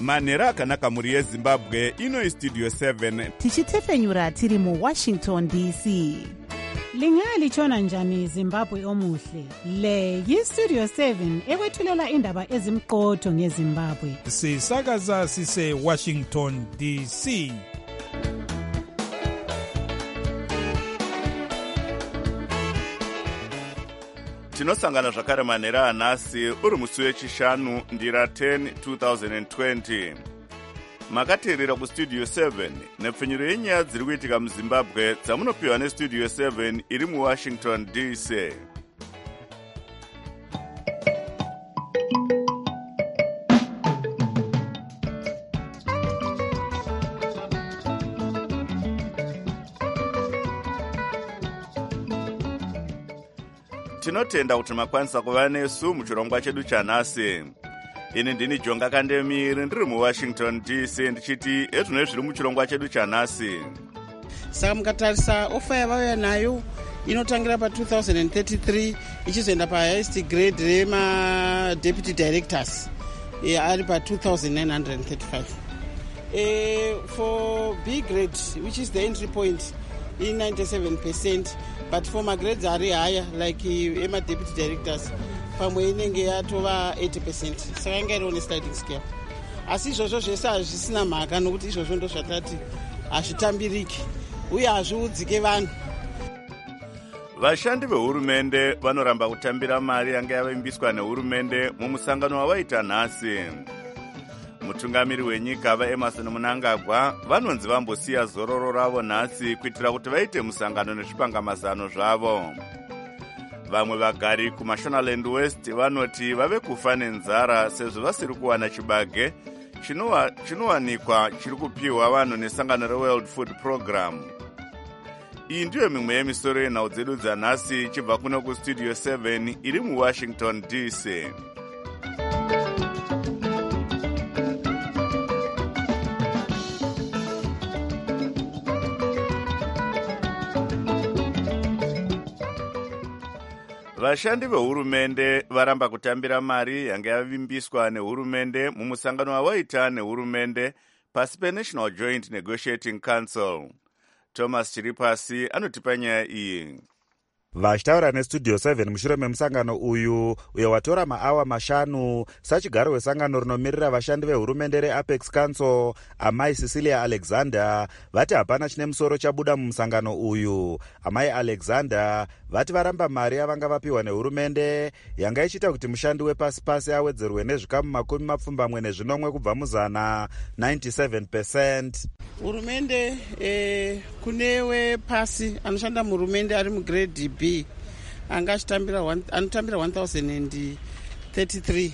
manhero akanaka mhuri yezimbabwe. Ino Studio 7 tichitefenyura tiri muWashington DC. Lingalitshona njani Zimbabwe omuhle? Le yiStudio 7 ekwethulela indaba ezimqotho ngeZimbabwe. Sisakaza sise Washington DC. tinosangana zvakare manhero anhasi uri musi wechishanu ndira 10 2020. makateerera kustudio 7 nepfenyuro yenyaya dziri kuitika muzimbabwe dzamunopiwa nestudio 7 iri muwashington DC. tinotenda kuti makwanisa kuva nesu muchirongwa chedu chanhasi. ini ndini Jonga Kandemiri ndiri muWashington DC ndichiti ezvino zviri muchirongwa chedu chanhasi. Saka mukatarisa ofa yavauya nayo inotangira pa2033 ichizoenda pahighest grade rema-deputy directors ari pa2935. For B grade, which is the entry point, in 97%, but for grades ari higher, like ema-deputy directors, pamwe inenge yatova 80%. Saka inga iri on a sliding scale. Asi izvozvo zvese hazvisina mhaka nokuti izvozvo ndo zvatati hazvitambiriki uye hazviudzike vanhu. vashandi vehurumende vanoramba kutambira mari yanga yavaimbiswa nehurumende mumusangano wavaita nhasi. mutungamiri wenyika vaEmmerson Mnangagwa vanonzi vambosiya zororo ravo nhasi kuitira kuti vaite musangano nezvipangamazano zvavo. vamwe vagari kuMashonaland West vanoti vave kufa nenzara sezvo vasiri kuwana chibage chinowanikwa chiri kupiwa vanhu nesangano reWorld Food Program. iyi ndiyo mimwe yemisoro yenhau dzedu dzanhasi ichibva kuno kustudio 7 iri muWashington DC. vashandi vehurumende varamba kutambira mari yanga yavimbiswa nehurumende mumusangano wavaita nehurumende pasi peNational Joint Negotiating Council. Thomas Chiripasi anotipa nyaya iyi. vachitaura nestudio 7 mushure memusangano uyo watora maawa mashanu sachigaro wesangano rinomirira vashandi vehurumende reApex Council amai Cecilia Alexander vati hapana chine musoro chabuda mumusangano uyu. amai Alexander vati varamba mari yavanga vapiwa nehurumende yanga ichiita kuti mushandi wepasi-pasi awedzerwe nezvikamu 70 kubva muzana 97%. hurumende kunewe pasi anoshanda muhurumende ari mugrade B anga anotambira 1033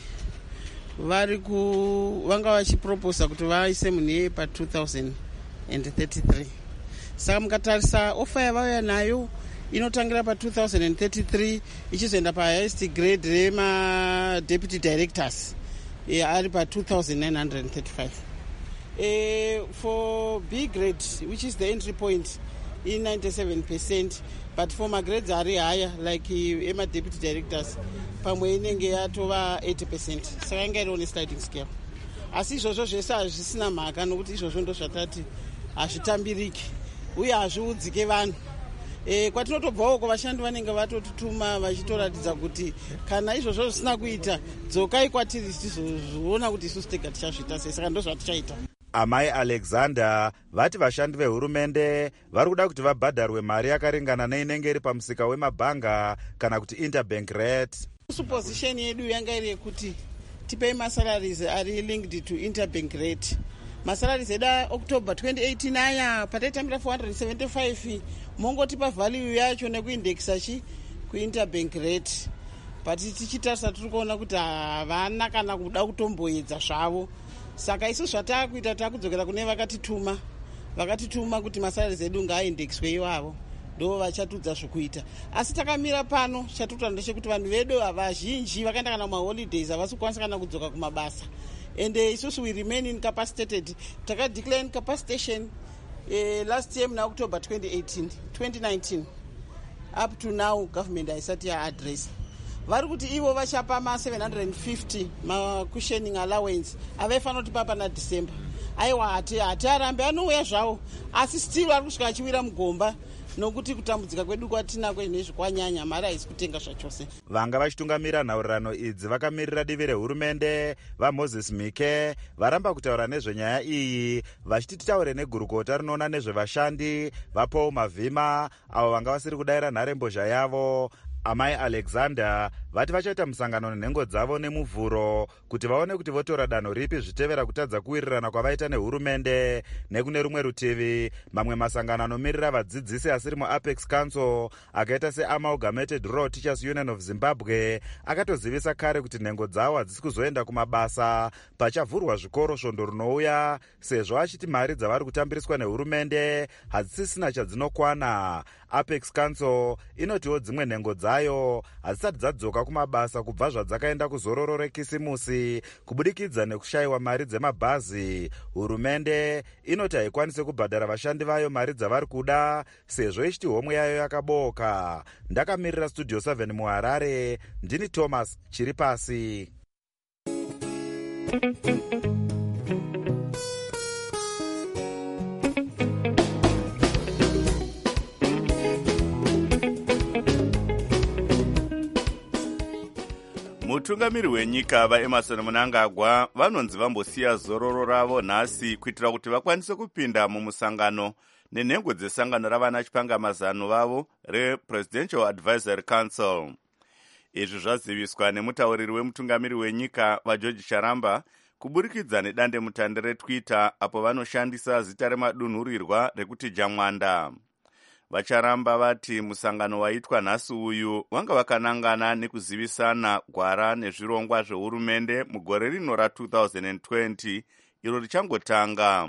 vanga vachiproposa kuti vaise munheye pa2033. saka mukatarisa ofa yavauya nayo inotangira pa2033 ichizoenda pahighest grade rema-deputy directors ari pa2935. For B grade, which is the entry point, in 97%, but for grades ari higher, like ema-deputy directors, pamwe inenge yatova 80%. Saka inga iri on a sliding scale. Asi izvozvo zvese hazvisina mhaka nokuti izvozvo ndo zvatati hazvitambiriki uye hazviudzike vanhu. kwatinotobvawo vashandi vanenge vatotutuma vachitoratidza kuti kana izvozvo zvisina kuita dzokai kwatiri tizoona kuti isusu tega tichazviita sei. Saka ndo zvatichaita. amai Alexander vati vashandi vehurumende vari kuda kuti vabhadharwe mari yakaringana neinenge iri pamusika wemabhanga kana kuti interbank rate. Supposition yedu yanga iri yekuti tipei masalaries ari linked to interbank rate. Masalaries eda October 2018 aya pataitambira 475 mongotipa value yacho nekuindexa kuinterbank rate, but tichitarisa tiri kuona kuti havana kana kuda kutomboedza zvavo. Saka isu zvatakuita takudzokera kune vakatituma kuti masalaries edu ngaaindexwe ivavo ndo vachatudza zvokuita. Asi takamira pano chatutaura ndechekuti vanhu vedu vazhinji vakaenda kana kumaholidays havasi kukwanisa kana kudzoka kumabasa, and isusu we remain incapacitated. Takadeclare incapacitation last year in October 2019 up to now government haisati yaaddress. vari kuti ivo vachapa ma750 macushioning allowance avaifanira kuti papa naDecember. Aiwa hatiarambe anouya zvavo, asi still ari kusvika achiwira mugomba nokuti kutambudzika kwedu kwatinako nezvi kwanyanya, mari haisi kutenga zvachose. Vanga vachitungamira nhaurirano idzi vakamirira divi rehurumende vaMoses Mike varamba kutaura nezvenyaya iyi, vachiti titaure negurukota rinoona nezvevashandi vaPaul Mavhima avo vanga vasiri kudayira nharembozha yavo. Amai Alexander vati vachaita musangano nenhengo dzavo nemuvhuro kuti vaone kuti votora danho ripi zvitevera kutadza kuwirirana kwavaita nehurumende. Nekune rumwe rutivi, mamwe masangano anomirira vadzidzisi asiri muApex Council akaita seAmalgamated Rural Teachers Union of Zimbabwe akatozivisa kare kuti nhengo dzavo hadzisi kuzoenda kumabasa pachavhurwa zvikoro svondo rinouya, sezvo achiti mari dzavari kutambiriswa nehurumende hadzisisina chadzinokwana. Apex Council inotiwo dzimwe nhengo dzayo hadzisati dzadzoka kumabasa kubva zvadzakaenda kuzororo rekisimusi kubudikidza nekushayiwa mari dzemabhazi. Hurumende inoti haikwanisi kubhadhara vashandi vayo mari dzavari kuda sezvo ichiti homwe yayo yakaboka. Ndakamirira Studio 7 muHarare, ndini Thomas Chiripasi. Mutungamiri wenyika vaEmmerson Mnangagwa vanonzi vambosiya zororo ravo nhasi kuitira kuti vakwanise kupinda mumusangano nenhengo dzesangano ravana chipangamazano vavo rePresidential Advisory Council. Izvi zvaziviswa nemutauriri wemutungamiri wenyika vaGeorge Charamba kuburikidza nedandemutande reTwitter apo vanoshandisa zita remadunhurirwa rekuti Jamwanda. Vacharamba vati musangano waitwa nhasi uyu wanga vakanangana nekuzivisana gwara nezvirongwa zvehurumende mugore rino ra2020 iro richangotanga.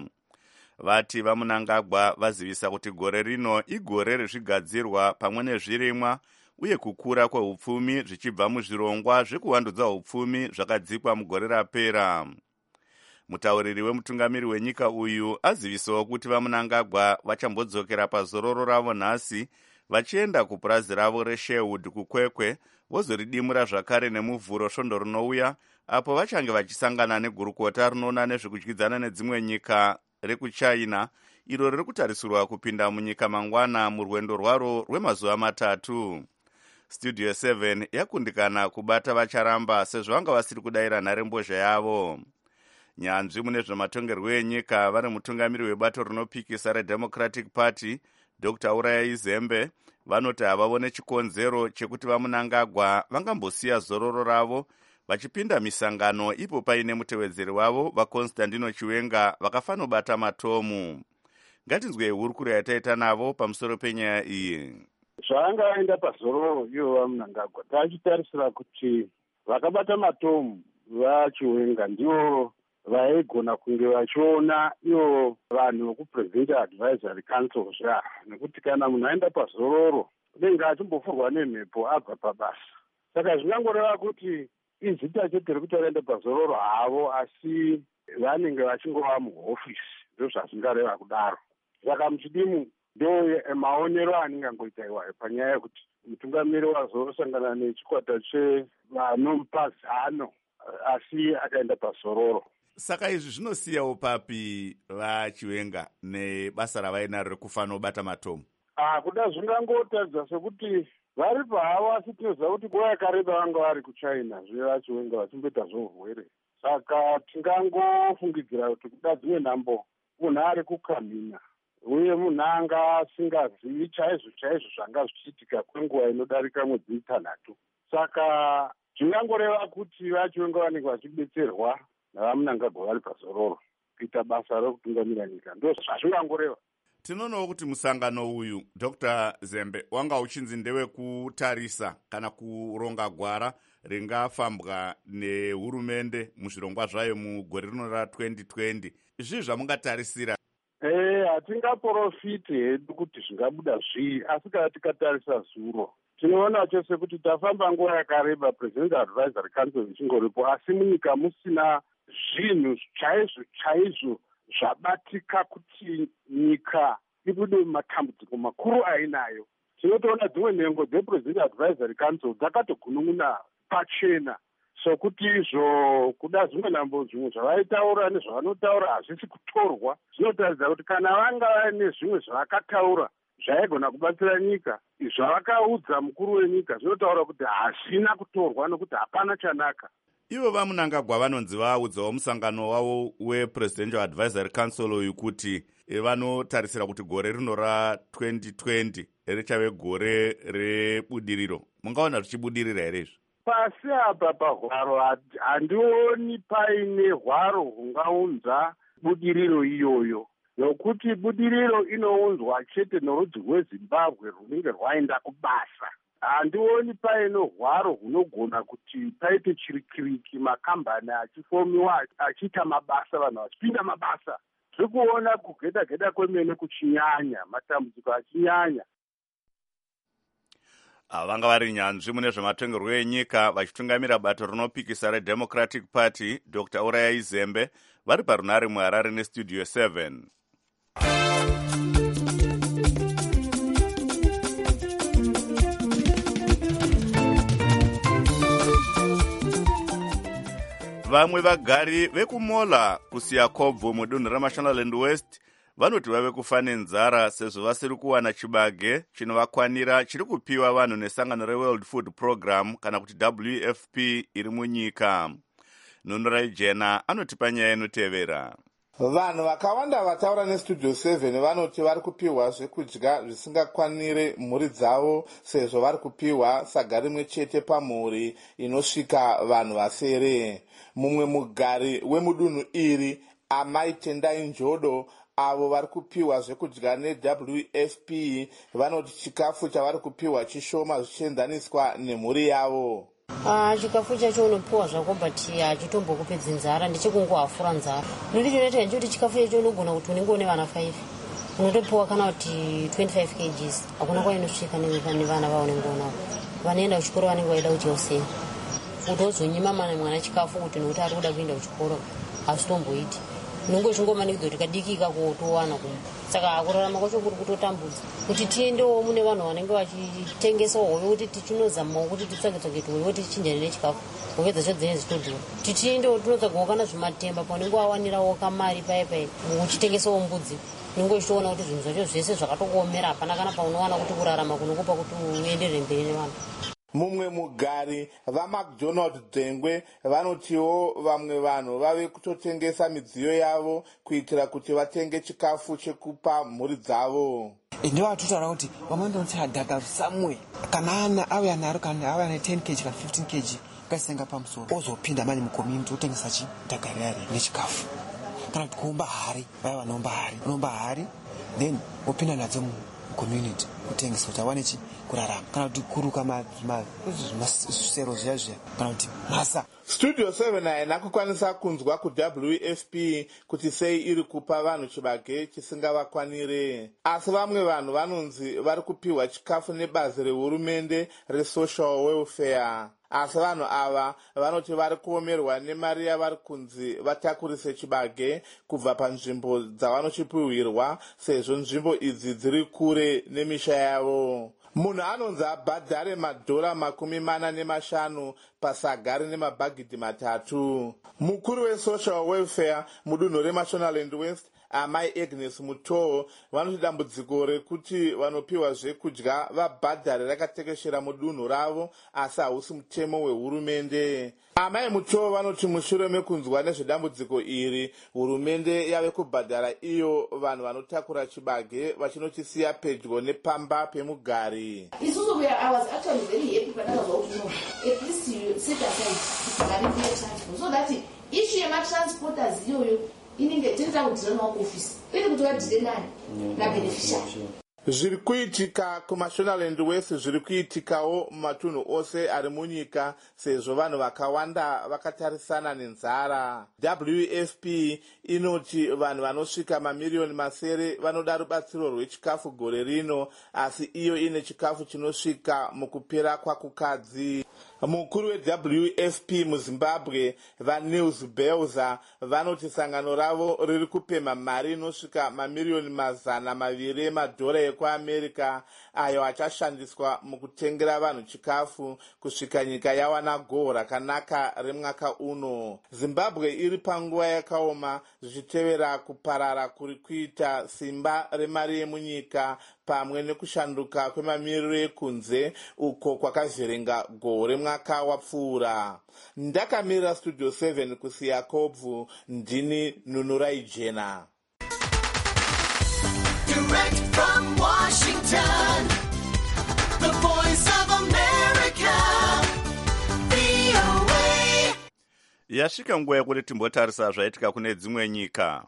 Vati vaMnangagwa vazivisa kuti gore rino igore rezvigadzirwa pamwe nezvirimwa uye kukura kwehupfumi zvichibva muzvirongwa zvekuvandudza hupfumi zvakadzikwa mugore rapera. Mutauriri wemutungamiri wenyika uyu azivisawo kuti vaMnangagwa vachambodzokera pazororo ravo nhasi vachienda kupurazi ravo reSherwood kuKwekwe vozoridimura zvakare nemuvhuro svondo rinouya apo vachange vachisangana negurukota rinoona nezvekudyidzana nedzimwe nyika rekuChina iro riri kutarisirwa kupinda munyika mangwana murwendo rwaro rwemazuva 3. Studio 7 yakundikana kubata Vacharamba sezvo vanga vasiri kudayira nharembozha yavo. Nyanzvi mune zvematongerwo enyika vari mutungamiri webato rinopikisa reDemocratic Party Dr. Uraya Zembe vanoti havavone chikonzero chekuti vaMnangagwa vangambosiya zororo ravo vachipinda misangano ipo paine mutevedzeri wavo vaConstantino Chiwenga vakafanobata matomu. Ngatinzwe hurukuro yataita navo pamusoro penyaya iyi. Zvanga aenda pazororo ivo vaMnangagwa tachitarisira kuti vakabata matomu vaChiwenga ndivo vaigona kunge vachiona ivo vanhu vekuPresidential Advisory Council nekuti kana munhu aenda pazororo unenge achimbofurwa nemhepo abva pabasa. Saka zvingangoreva kuti izita chete rekuti vaenda pazororo havo, asi vanenge vachingova muhofisi, ndo zvazvingareva kudaro. Saka muchidimu ndo maonero anenge angoita iwayo panyaya yekuti mutungamiri wazosangana nechikwata chevanomupa zano asi akaenda pazororo. Saka izvi zvinosiyawo papi vaChiwenga nebasa ravainaro rekufanobata matomu? Kuda zvingangotadza sekuti vari pahavo, asi tinoziva kuti nguva yakareba vanga vari kuChina zvevaChiwenga vachimboita zvourwere. Saka tingangofungidzira kuti kuda dzimwe nhambo munhu ari kukamhina uye munhu anga asingazivi chaizvo zvanga zvichiitika kwenguva inodarika mwedzi 3. Saka zvingangoreva kuti vaChiwenga vanenge vachibetserwa navaMnangagwa vari pazororo kuita basa rokutungamira nyika, ndo zvazvingangoreva. Tinoonawo kuti musangano uyu Dr. Zembe wanga uchinzi ndewekutarisa kana kuronga gwara ringafambwa nehurumende muzvirongwa zvayo mugore rino ra2020. Izvi zvamungatarisira? Hatingaprofiti hedu kuti zvingabuda zvii, asi kana tikatarisa zuro tinoona chose kuti tafamba nguva yakareba Presidential Advisory Council ichingoripo, asi munyika musina zvinhu chaizvo zvabatika kuti nyika ibude mumatambudziko makuru ainayo. tinotoona dzimwe nhengo dzepresident advisory council dzakatogunun'una pachena sokuti izvo kuda zvimwe nambo zvimwe zvavaitaura nezvavanotaura hazvisi kutorwa. Zvinotaridza kuti kana vanga vaine zvimwe zvavakataura zvaigona kubatsira nyika, zvavakaudza mukuru wenyika zvinotaura kuti hazvina kutorwa nokuti hapana chanaka. Ivo vaMunangagwa vanonzi vaudzawo musangano wavo wepresidential advisory council uyu kuti vanotarisira kuti gore rino ra2020 richave gore rebudiriro. Mungaona richibudirira here izvi? Pasi apa pahwaro handioni paine hwaro hungaunza budiriro iyoyo, nokuti budiriro inounzwa chete norudzi rweZimbabwe runenge rwaenda kubasa. Handioni paine hwaro hunogona kuti paite chirikiriki, makambani achifomiwa achiita mabasa, vanhu vachipinda mabasa. Tiri kuona kugeda-geda kwemene kuchinyanya, matambudziko achinyanya. Vanga vari nyanzvi mune zvematongerwo enyika vachitungamira bato rinopikisa reDemocratic Party, Dr. Urayai Zembe, vari parunare muHarare neStudio 7. Vamwe vagari vekuMola kuSiakobvo mudunhu raMashonaland West vanoti vave kufa nenzara sezvo vasiri kuwana chibage chinovakwanira chiri kupiwa vanhu nesangano reWorld Food Program kana kuti WFP iri munyika. Nunurai Jena anotipa nyaya inotevera. Vanhu vakawanda vataura neStudio 7 vanoti vari kupiwa zvekudya zvisingakwanire mhuri dzavo sezvo vari kupiwa saga rimwe chete pamhuri inosvika vanhu vasere. Mumwe mugari wemudunhu iri, Amai Tendai Njodo, avo vari kupiwa zvekudya neWFP vanoti chikafu chavari kupiwa chishoma zvichienzaniswa nemhuri yavo. Chikafu chacho unopiwa zvako but hachitombokupedzi nzara, ndechekungohafura nzara. Ndinoita nechekuti chikafu chacho unogona kuti unenge une vana 5 unotopiwa kana kuti 25 kgs. Hakuna kwainosvika nevana vao unenge unavo. Vanoenda kuchikoro vanenge vaida kuti useni kuti wozonyima mwana chikafu kuti nokuti ari kuda kuenda kuchikoro hasitomboiti. Nungo chingomanikidzo kuti kadiki kakotowana kumwe. Saka kurarama kwacho kuri kutotambudza kuti tiendewo mune vanhu vanenge vachitengesa hoyo kuti tichinodzamawo kuti titsvage hoyo kuti tichinjane nechikafu kupedza chodzine zitodhura. Tichiendewo tinotsvagawo kana zvimatemba paunenge wawanirawo kamari paipai uchitengesawo mbudzi. Nungo chitoona kuti zvinhu zvacho zvese zvakatokuomera hapana kana paunowana kuti kurarama kunokupa kuti uenderere mberi nevanhu. Mumwe mugari vaMcDonald Dzengwe vanotiwo vamwe vanhu vave kutotengesa midziyo yavo kuitira kuti vatenge chikafu chekupa mhuri dzavo. Ndiwo atotaura kuti vamwe ndonzi hadhaka samwe kana ana auya naro kana auya ne 10 kg kana 15 kg kasenga pamusoro ozopinda mani mucommunity utengesa chidhagarari nechikafu. Kana kuti kuomba hari vaya vanomba hari then opinda nadzo community kutengesa kuti awane kurarama kana kuti kuruka masero zviya kana kuti masa. Studio 7 haina kukwanisa kunzwa kuWFP kuti sei iri kupa vanhu chibage chisingavakwanire, asi vamwe vanhu vanonzi vari kupiwa chikafu nebazi rehurumende reSocial Welfare. Asi vanhu ava vanoti vari kuomerwa nemari yavari kunzi vatakurise chibage kubva panzvimbo dzavanochipiwirwa sezvo nzvimbo idzi dziri kure nemisha yavo. Munhu anonzi abhadhare $45 pasaga rine mabhagidhi 3. Mukuru weSocial Welfare mudunhu reMashonaland West, Amai Agnes Mutoo, vanoti dambudziko rekuti vanopiwa zvekudya vabhadhare rakatekeshera mudunhu ravo asi hausi mutemo wehurumende. Amai Mutoo vanoti mushure mekunzwa nezvedambudziko iri, hurumende yave kubhadhara iyo vanhu vanotakura chibage vachinochisiya pedyo nepamba pemugari. Isusu where I was actually very happy when I was also at least you set aside so that issue yematransporters iyoyo inenge tinoita kudzira maofisi ili kuti vadhire nani nabeneficiary. Zviri kuitika kuMashonaland West zviri kuitikawo mumatunhu ose ari munyika sezvo vanhu vakawanda vakatarisana nenzara. WFP inoti vanhu vanosvika mamiliyoni masere vanoda rubatsiro rwechikafu gore rino, asi iyo ine chikafu chinosvika mukupera kwakukadzi. Mukuru weWFP muZimbabwe vaNils Belza vanoti sangano ravo riri kupemha mari inosvika mamiliyoni $200 ekwaamerica ayo achashandiswa mukutengera vanhu chikafu kusvika nyika yawana goho rakanaka remwaka uno. Zimbabwe iri panguva yakaoma zvichitevera kuparara kuri kuita simba remari yemunyika pamwe nekushanduka kwemamiriro ekunze uko kwakavhiringa goho remwaka wapfuura. Ndakamirira Studio 7 kusiya kobvu, ndini Nunurai Jena. Direct from Washington, the voice of America, VOA. Yasvika nguva yekuti timbotarisa zvaitika kune dzimwe nyika.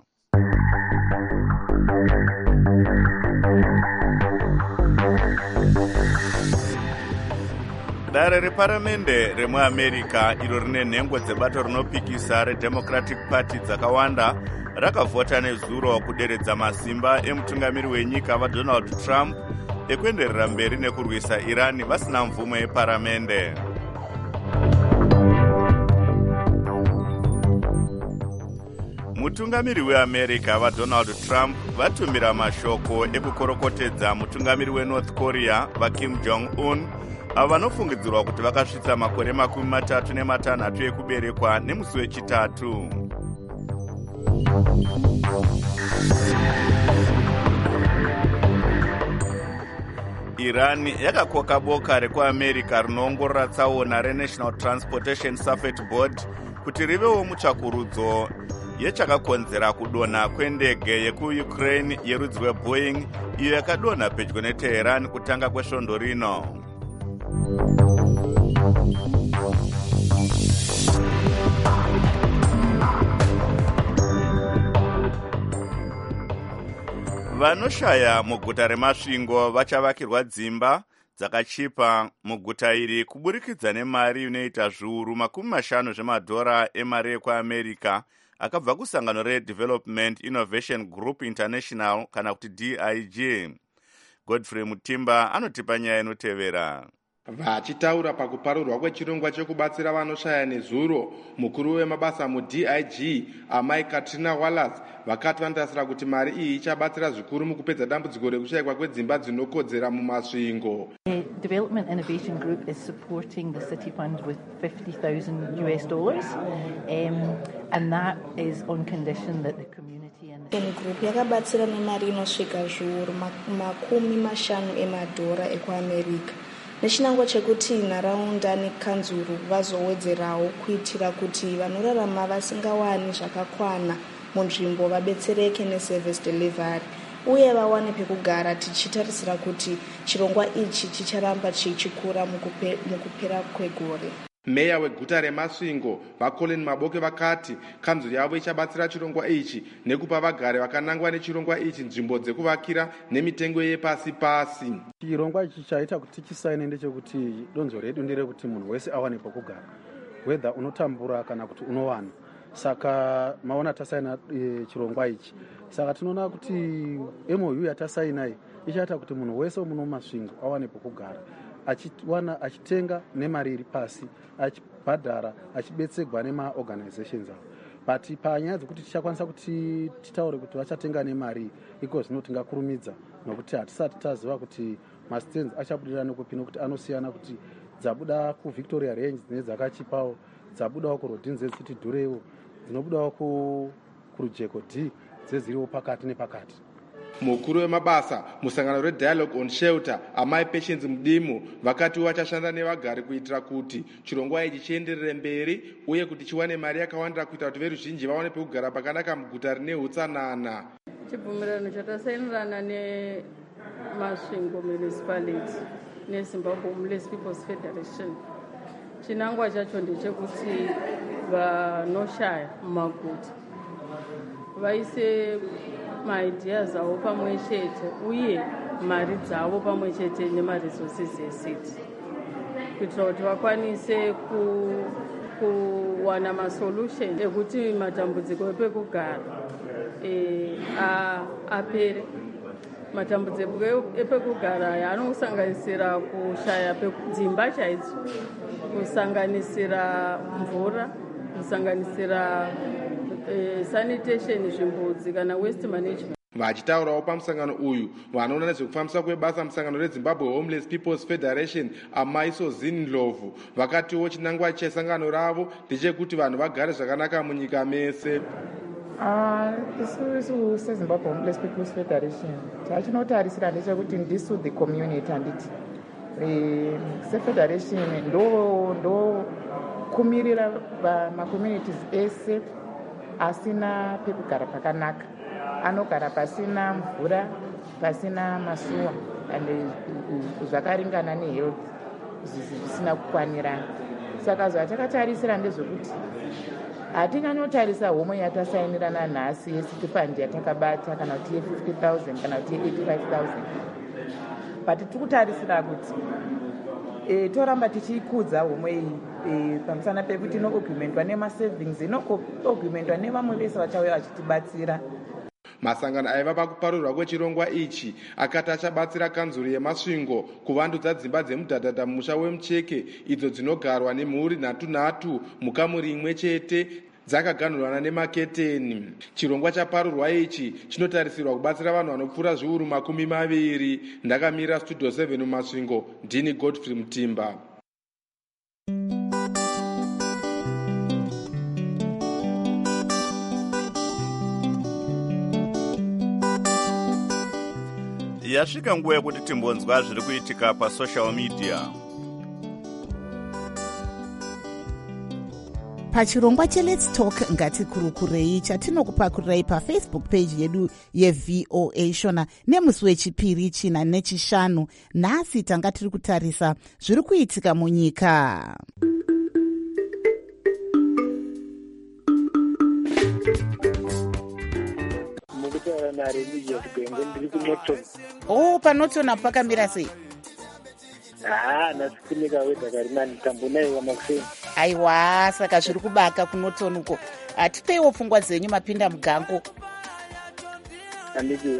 Dare reparamende remuamerica iro rine nhengo dzebato rinopikisa reDemocratic Party dzakawanda rakavhota nezuro kuderedza masimba emutungamiri wenyika vaDonald Trump ekuenderera mberi nekurwisa Iran vasina mvumo yeparamende. Mutungamiri weAmerica vaDonald Trump vatumira mashoko ekukorokotedza mutungamiri weNorth Korea vaKim Jong-un avo vanofungidzirwa kuti vakasvitsa makore 36 ekuberekwa nemusi wechitatu. Iran yakakoka boka rekuamerica rinoongorora tsaona reNational Transportation Safety Board kuti rivewo mutsvakurudzo yechakakonzera kudonha kwendege yekuUkraine yerudzi rweBoeing iyo yakadonha pedyo neTehran kutanga kwesvondo rino. Vanoshaya muguta remasvingo vachavakirwa dzimba dzakachipa muguta iri kuburikidza nemari inoita zviuru $50 zvemadhora emari yekuamerica akabva kusangano reDevelopment Innovation Group International kana kuti DIG. Godfrey Mutimba anotipa nyaya inotevera. Vachitaura pakuparurwa kwechirongwa chekubatsira vanoshaya nezuro, mukuru wemabasa muDIG amai Katrina Wallace vakati vanotarisira kuti mari iyi ichabatsira zvikuru mukupedza dambudziko rekushayikwa kwedzimba dzinokodzera mumasvingo. The Development Innovation Group is supporting the City Fund with $50,000 and that is on condition that the community and the group yakabatsira nemari inosvika zviuru $50 emadhora ekuAmerica nechinangwa chekuti nharaunda nekanzuru vazowedzerawo kuitira kuti vanorarama vasingawani zvakakwana munzvimbo vabetsereke neservice delivery uye vawane pekugara, tichitarisira kuti chirongwa ichi chicharamba chichikura mukupera kwegore. Meya weguta remasvingo vaColin Maboke vakati kanzuru yavo ichabatsira chirongwa ichi nekupa vagari vakanangwa nechirongwa ichi nzvimbo dzekuvakira nemitengo yepasi pasi. Chirongwa ichi chaita kuti chisaine ndechekuti donzo redu nderekuti munhu wese awane pekugara, whether unotambura kana kuti unowana. Saka maona tasaina chirongwa ichi. Saka tinoona kuti MOU yatasainai ichaita kuti munhu wese muno masvingo awane pekugara, achiwana achitenga nemari iri pasi, achibhadhara achibetserwa nemaorganizations avo. But panyaya dzekuti tichakwanisa kuti titaure kuti vachatenga nemari iko zvino tingakurumidza nokuti hatisati taziva kuti mastands achabudirira nekupi nokuti anosiyana kuti dzabuda kuVictoria Range nedzakachipawo, dzabudawo kuRhodinze City Durewo, dzinobudawo kurujeko D dzeziriwo pakati nepakati. Mukuru wemabasa musangano reDialogue on Shelter amai Patience Mudimu vakati vachashanda nevagari kuitira kuti chirongwa ichi chienderere mberi uye kuti chiwane mari yakawandira kuita kuti veruzhinji vawane pekugara pakanaka muguta rine utsanana. Chibvumirano chatasainirana nemasvingo municipality neZimbabwe Homeless People's Federation chinangwa chacho ndechekuti vanoshaya mumaguta vaise maideas avo pamwe chete uye mari dzavo pamwe chete nemaresources esiti kuitira kuti vakwanise kuwana masolution ekuti matambudziko epekugara apere. Matambudziko epekugara aya anosanganisira kushaya dzimba chaidzo, kusanganisira mvura, kusanganisira sanitation, zvimbudzi kana waste management. Vachitaurawo pamusangano uyu vanoona nezvekufambiswa kwebasa musangano reZimbabwe Homeless People's Federation Amaiso Zinlovu vakatiwo chinangwa chesangano ravo ndechekuti vanhu vagare zvakanaka munyika mese. Isusu seZimbabwe Homeless People's Federation tachinotarisira ndechekuti ndisu the community handiti sefederation ndo kumirira macommunities ese asina pekugara pakanaka, anogara pasina mvura, pasina masuwa ande zvakaringana nehealth zvisina kukwanirana. Saka zvatakatarisira ndezvekuti hatinganotarisa homwe yatasainirana nhasi yecity fund yatakabata kana kuti ye50,000 kana kuti ye85,000, but tiri kutarisira kuti toramba tichiikudza homwe iyi pamusana pekuti inoogumendwa nemasavings, inoogumendwa nevamwe vese vachauya vachitibatsira. Masangano aiva pakuparurwa kwechirongwa ichi akati achabatsira kanzuru yemasvingo kuvandudza dzimba dzemudhadhadha mumusha wemucheke idzo dzinogarwa nemhuri nhatu mukamuri imwe chete dzakaganhurana nemaketeni. Chirongwa chaparurwa ichi chinotarisirwa kubatsira vanhu vanopfuura zviuru 20. Ndakamirira Studio 7 mumasvingo, ndini Godfrey Mutimba. Yasvika nguva yekuti timbonzwa zviri kuitika pasocial media. Pachirongwa cheLet's Talk ngatikurukurei chatinokupakurirai pafacebook page yedu yeVOA Shona nemusi wechipiri, china nechishanu. Nhasi tanga tiri kutarisa zviri kuitika munyika. Panoton apo pakamira sei? Nasifunika weda karimani tambonaiwa makuseni. Aiwa, saka zviri kubaka kunoton uko. Atipeiwo pfungwa dzenyu mapinda mugango. Anditi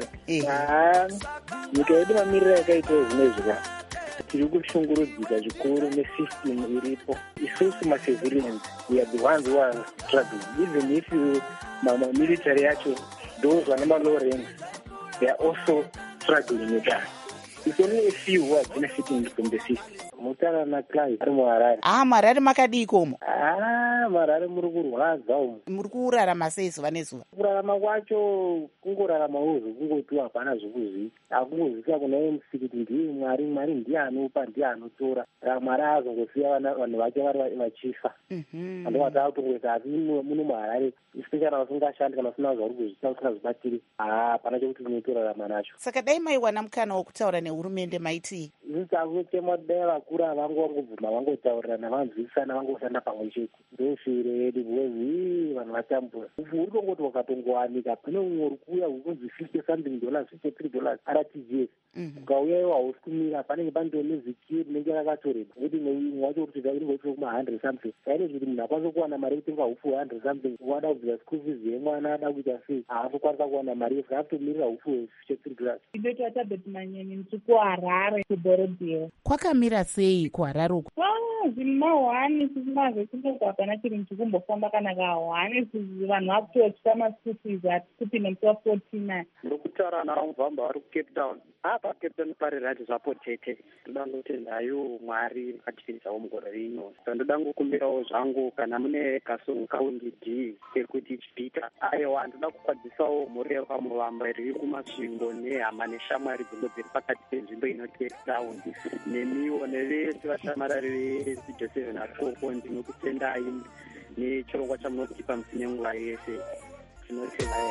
nyika yedu mamiriro yakaita zvinezvika tiri kushungurudzika zvikuru nesystem iripo. Isusu macivilians, we are the ones who are struggling. Even if military yacho, those vane low ranks, they are also struggling with that. It's only a few who are benefiting from the system. Mutara na Clive ari muHarare. Marare makadiko umo? Marare muri kurwadza umo. Muri kurarama sei zuva nezuva? Kurarama kwacho kungorarama uzu kungotiwa hapana zvekuziva. Hakungozivisa kuna MC kuti ndiye Mwari ndiye anopa ndiye anotora. Mwari azongosiya vanhu vake vari vachifa. Ando vataakutongoita asi muno muHarare especially vasingashandi kana vasina zvavari kuzvita vasingazvibatiri. Hapana chekuti unotorarama nacho. Saka dai maiwana mukana wokutaura nehurumende maitii? Zvichachema dai vakuru havangobvuma vangotaurirana vanzwisana vangoshanda pamwe chete. Ndoshure yedu bwezi vanhu vatambura. Uri tongoti wakatongowanika pane umwe uri kuuya ukunzi $50 $53 RTGS. Ukauya iwo hausi kumira panenge pandoo nezikiri rinenge rakatoreba. Ngekuti imwe wacho kuti inenge ichiri kuma100 something. Saine kuti munhu hapasi kuwana mari yekutenga hufu 100 something. Wada kubvisa school fees yemwana ada kuita sei. Haasi kukwanisa kuwana mari yefu. Haatomirira hufu $53. Ndoita Tabet Manyeni ndiri kuHarare kudhorobheni. Kwakamira sei kuHarare uko? Zvimahwani sisimaze tinogwa pana chiri chikumbofamba kana kahwani vanhu vapotsa masikufizi hatikuti nemusi wa49. Ndokutaura naVamba vari kuCape Town. Cape Town pari rati zvapotete. Ndoda ngoti nhayo Mwari akatipinzawo mugore rino. Ndoda ngokumbirawo zvangu kana mune kasongo kaundi D kekuti chipita. Aiwa ndoda kukwadzisawo mhuri yepaMuvamba iri kumasvingo nehama neshamwari dzimwe dziri pakati penzvimbo ino Cape Town. Nemiwo nevese vashamarari veStudio 7 atoko ndinokutendai nechirongwa chamunotipa musi nenguva yese. Tinotenda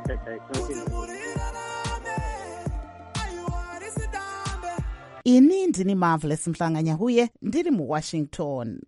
ini ndini Marvelous Mhlanganyahuye ndiri muWashington.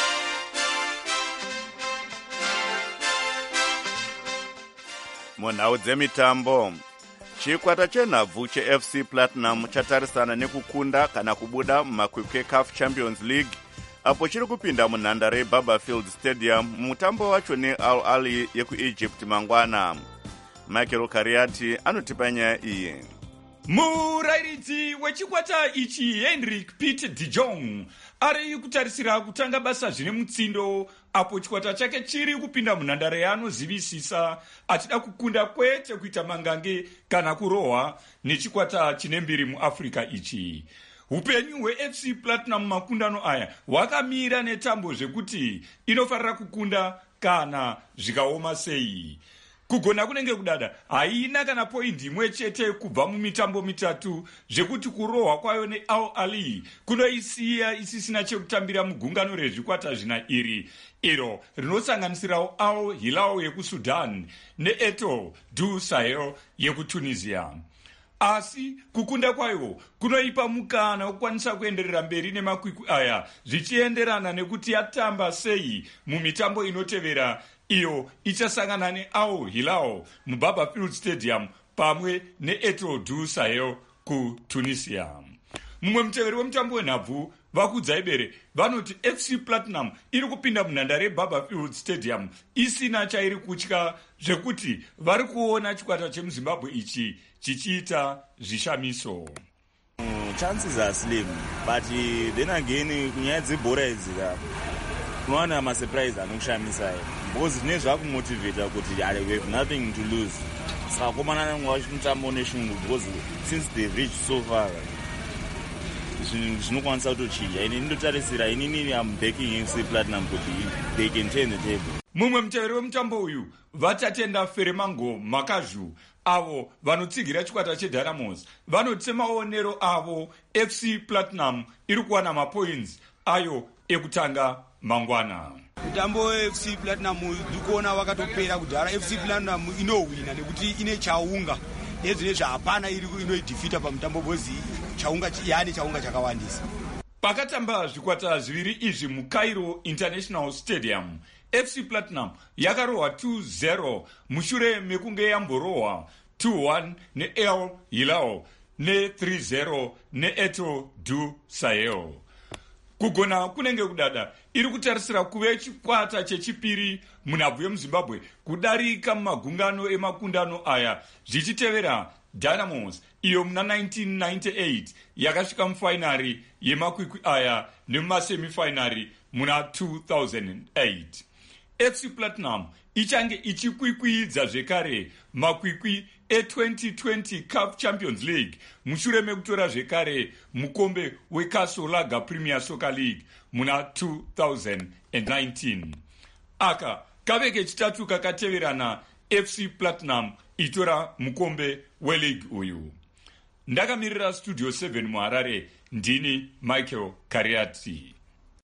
Munhau dzemitambo, chikwata chenhabvu cheFC Platinum chatarisana nekukunda kana kubuda mumakwikwi eCAF Champions League apo chiri kupinda munhandare yeBarberfield Stadium mutambo wacho neAl Ahly yekuEgypt mangwana. Michael Kariati anotipa nyaya iyi. murairidzi wechikwata ichi Henrik Piet de Jong ari kutarisira kutanga basa zvine mutsindo apo chikwata chake chiri kupinda munhandare yaanozivisisa achida kukunda kwete kuita mangange kana kurohwa nechikwata chine mbiri muafrica ichi. Upenyu hweFC Platinum makundano aya hwakamira netambo zvekuti inofarira kukunda kana zvikaoma sei. Kugona kunenge kudada haina kana poindi imwe chete kubva mumitambo mitatu zvekuti kurohwa kwayo neAl Ahly kunoisiya isisina chekutambira mugungano rezvikwata zvina iri iro rinosanganisirawo Al Hilal yekuSudan neEto du Sahel yekuTunisia. Asi kukunda kwayo kunoipa mukana wokukwanisa kuenderera mberi nemakwikwi aya zvichienderana nekuti yatamba sei mumitambo inotevera iyo ichasangana neAl Hilal muBaba Field Stadium pamwe neEto du Sahel kuTunisia. Mumwe muteveri wemutambo wenhabvu vakudzaibere vanoti FC Platinum iri kupinda munhandare yeBaba Field Stadium isina chairi kutya zvekuti vari kuona chikwata chemuZimbabwe ichi chichiita zvishamiso. Chances are slim, but then again kunyaya dzebhora idzi kunowana masurprise anokushamisa because zvine zvakumotivata kuti we have nothing to lose. Saka komana nangu vachimutambo neshungu because since they've reached so far zvinokwanisa kutochinja. Ini ndotarisira inini am backing FC Platinum kuti they can turn the table. Mumwe muteveri wemutambo uyu vatatenda Feremango Makazhu avo vanotsigira chikwata cheDynamos vanoti maonero avo FC Platinum iri kuwana mapoints ayo ekutanga mangwana. Mutambo weFC Platinum ndikuona wakatopera kudhara. FC Platinum inowina nekuti ine chaunga nezvine zvahapana iri inoidhifita pamutambo bozi chaunga yani chaunga chakawandisa. Pakatamba zvikwata zviviri izvi muCairo International Stadium FC Platinum yakarohwa 2-0 mushure mekunge yamborohwa 2-1 neAl Hilal ne3-0 neEto du Sahel. Kugona kunenge kudada iri kutarisira kuve chikwata chechipiri munhabvu yemuZimbabwe kudarika mumagungano emakundano aya zvichitevera Dynamos iyo muna 1998 yakasvika mufainari yemakwikwi aya nemumasemifainari muna 2008. FC Platinum ichange ichikwikwidza zvekare makwikwi e2020 CAF Champions League mushure mekutora zvekare mukombe weCastle Lager Premier Soccer League muna 2019. Aka kave kechitatu kakateverana FC Platinum itora mukombe weleague uyu. Ndakamirira Studio 7 muHarare, ndini Michael Kariati.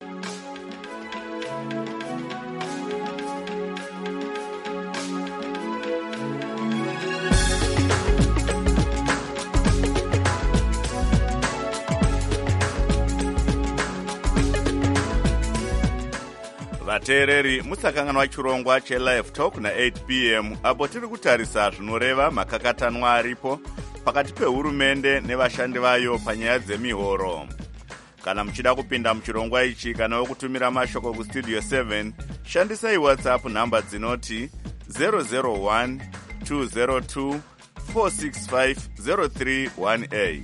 vateereri musakanganwa chirongwa chelive talk na8 p.m. apo tiri kutarisa zvinoreva makakatanwa aripo pakati pehurumende nevashandi vayo panyaya dzemihoro. Kana muchida kupinda muchirongwa ichi kana wokutumira mashoko kustudio 7 shandisai WhatsApp nhamba dzinoti 001 202 465 0318.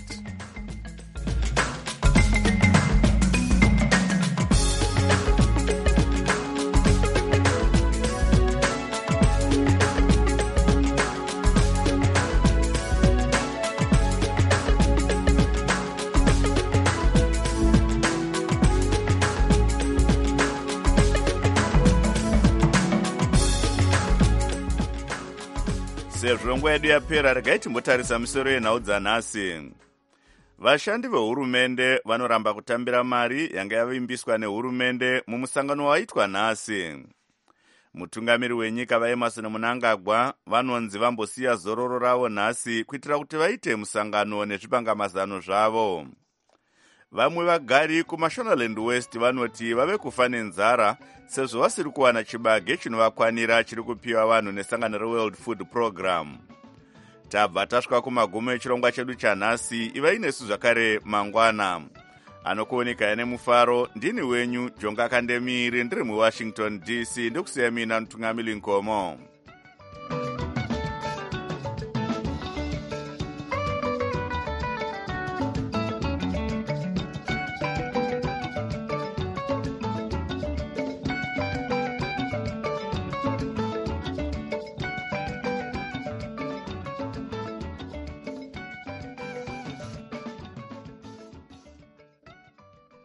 sezvo nguva yedu yapera regai timbotarisa misoro yenhau dzanhasi. Vashandi vehurumende vanoramba kutambira mari yanga yavimbiswa nehurumende mumusangano waitwa nhasi. Mutungamiri wenyika vaEmmerson Mnangagwa vanonzi vambosiya zororo ravo nhasi kuitira kuti vaite musangano nezvipangamazano zvavo. Vamwe vagari kuMashonaland West vanoti vave kufa nenzara sezvo vasiri kuwana chibage chinovakwanira chiri kupiwa vanhu nesangano reWorld Food Program. Tabva tasvika kumagumo echirongwa chedu chanhasi. Ivai nesu zvakare mangwana. Anokuoneka nemufaro ndini wenyu Jonga Kandemiri ndiri muWashington DC ndokusiya mina Mutungamiri Nkomo.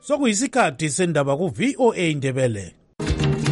sokuyisikhathi sendaba ku-VOA Ndebele.